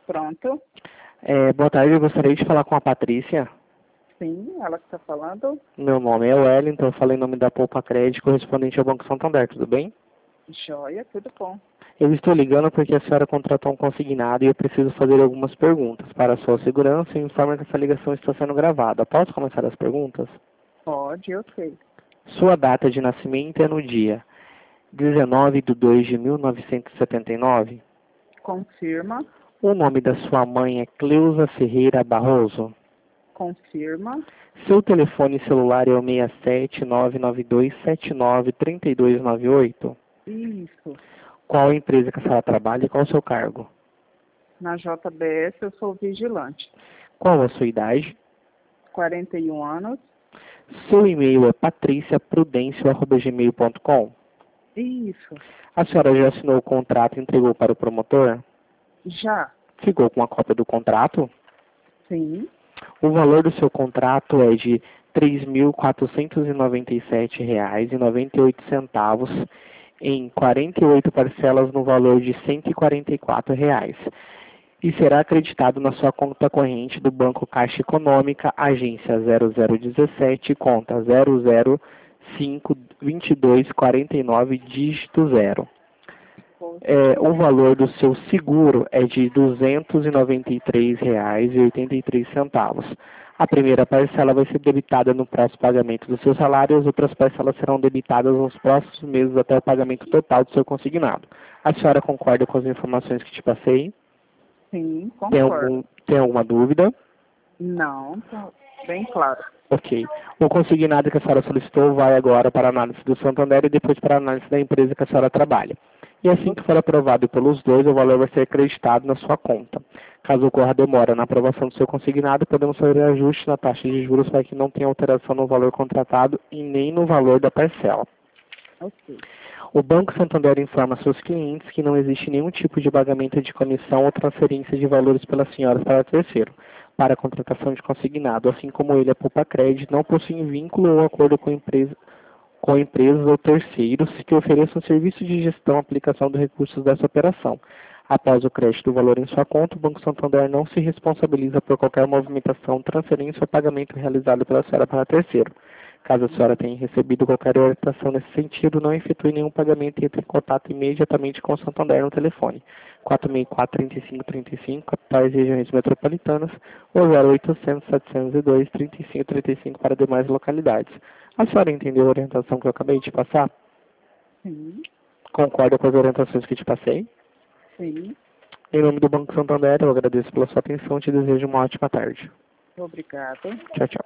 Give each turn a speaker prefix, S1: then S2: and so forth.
S1: Pronto.
S2: Boa tarde, eu gostaria de falar com a Patrícia.
S1: Sim, ela que está falando.
S2: Meu nome é Wellington, eu falei em nome da Poupa Crédito, correspondente ao Banco Santander, tudo bem?
S1: Joia, tudo bom.
S2: Eu estou ligando porque a senhora contratou um consignado e eu preciso fazer algumas perguntas. Para a sua segurança, eu informo que essa ligação está sendo gravada. Posso começar as perguntas?
S1: Pode, eu sei.
S2: Sua data de nascimento é no dia 19 de 2 de 1979.
S1: Confirma,
S2: O nome da sua mãe é Cleusa Ferreira Barroso.
S1: confirma.
S2: Seu telefone celular é o 67992793298.
S1: Isso.
S2: Qual a empresa que a senhora trabalha e qual o seu cargo?
S1: Na JBS eu sou vigilante.
S2: Qual a sua idade?
S1: 41 anos.
S2: Seu e-mail é patriciaprudencio@gmail.com.
S1: Isso.
S2: A senhora já assinou o contrato e entregou para o promotor?
S1: Já.
S2: Ficou com a cópia do contrato?
S1: Sim.
S2: O valor do seu contrato é de R$ 3.497,98 em 48 parcelas no valor de R$ 144 e será acreditado na sua conta corrente do Banco Caixa Econômica, agência 0017, conta 0052249, dígito 0. O valor do seu seguro é de R$ 293,83. A primeira parcela vai ser debitada no próximo pagamento do seu salário e as outras parcelas serão debitadas nos próximos meses até o pagamento total do seu consignado. A senhora concorda com as informações que te passei?
S1: Sim, concordo.
S2: Tem alguma dúvida?
S1: Não, tá bem claro.
S2: Ok. O consignado que a senhora solicitou vai agora para a análise do Santander e depois para a análise da empresa que a senhora trabalha. E assim que for aprovado pelos dois, o valor vai ser acreditado na sua conta. Caso ocorra demora na aprovação do seu consignado, podemos fazer ajuste na taxa de juros para que não tenha alteração no valor contratado e nem no valor da parcela.
S1: Ok.
S2: O Banco Santander informa seus clientes que não existe nenhum tipo de pagamento de comissão ou transferência de valores pela senhora para terceiro, para a contratação de consignado, assim como ele, a Poupa Crédito, não possui vínculo ou acordo com empresas ou terceiros que ofereçam serviço de gestão e aplicação dos recursos dessa operação. Após o crédito do valor em sua conta, o Banco Santander não se responsabiliza por qualquer movimentação, transferência ou pagamento realizado pela senhora para terceiro. Caso a senhora tenha recebido qualquer orientação nesse sentido, não efetue nenhum pagamento e entre em contato imediatamente com o Santander no telefone 464-3535, capitais e regiões metropolitanas, ou 0800-702-3535 para demais localidades. A senhora entendeu a orientação que eu acabei de passar?
S1: Sim.
S2: Concorda com as orientações que te passei?
S1: Sim.
S2: Em nome do Banco Santander, eu agradeço pela sua atenção e te desejo uma ótima tarde.
S1: Obrigada.
S2: Tchau, tchau.